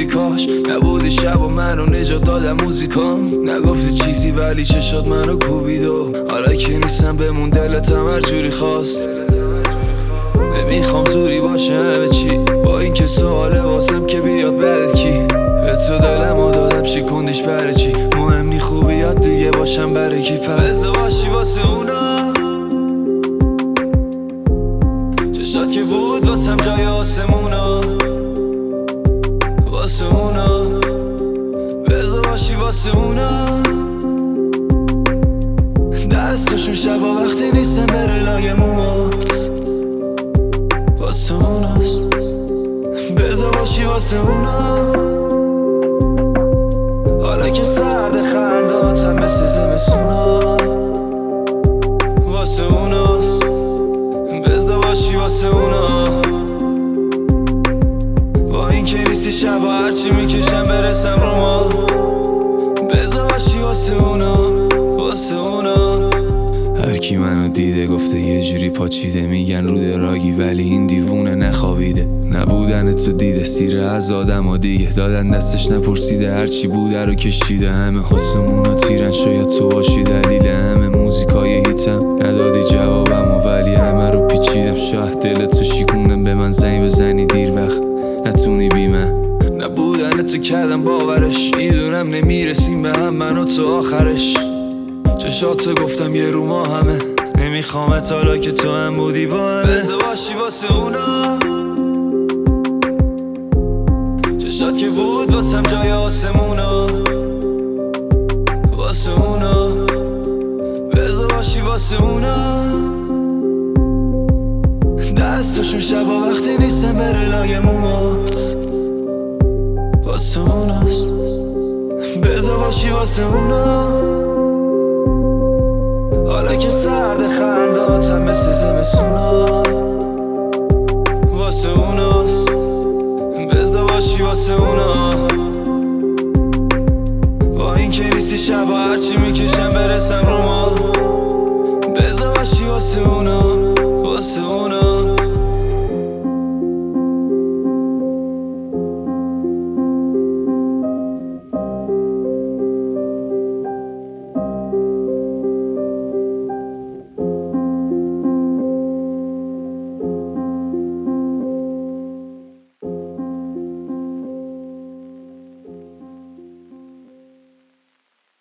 نبودی کاش نبودی شب و منو نجات دادم موزیکام. نگفتی چیزی ولی چشات منو کوبید و حالا که نیستم بمون دلتم هر جوری خواست. نمیخوام زوری باشه همه چی، با این که سواله واسم که بیاد بعد کی. به تو دلمو دادم شکوندیش برای چی؟ مهم نی خوبیات دیگه باشم برای کی؟ پس باشی واسه اونا چشات که بود واسم جای آسمونا. واسه اونا بذار باشی واسه اونا. دستشون شبا وقتی نیستم بره لای موات. واسه اوناست بذار باشی واسه اونا. حالا که سرد خنداتم مثل زمستونا. واسه اوناست بذار باشی واسه اونا. با این که نیستی شبا هرچی میکشم برسم رو ما. بذار باشی واسه اونا. واسه اونا هر کی منو دیده گفته یه جوری پاچیده، میگن رو دراگی ولی این دیوونه نخوابیده. نبودن تو دیده سیره از آدم و دیگه، دادن دستش نپرسیده هرچی بوده رو کشیده. همه حسمونا تیرن شاید تو باشی دلیل همه موزیکای هیتم. ندادی جوابم و ولی همه رو پیچیدم. شاید دلتو شیکوندم به من زنگ بزنی دیر وقت نتونی بی من. نبودن تو کردم باورش، میدونم نمیرسیم به هم من و تو آخرش. چشاتو گفتم یه رو ما همه، نمیخوامت حالا که تو هم بودی با همه. بذار باشی واسه اونا چشات که بود واسم جای آسمونا. واسه اونا بذار باشی واسه اونا. دستشون شبا وقتی نیستم بره لای موات. واسه اوناست بذار باشی واسه اونا. حالا که سرد خنداتم مثل زمستونا. واسه اوناست بذار باشی واسه اونا. با این که نیستی شبا هرچی میکشم برسم رو ما. بذار باشی واسه اونا. واسه اونا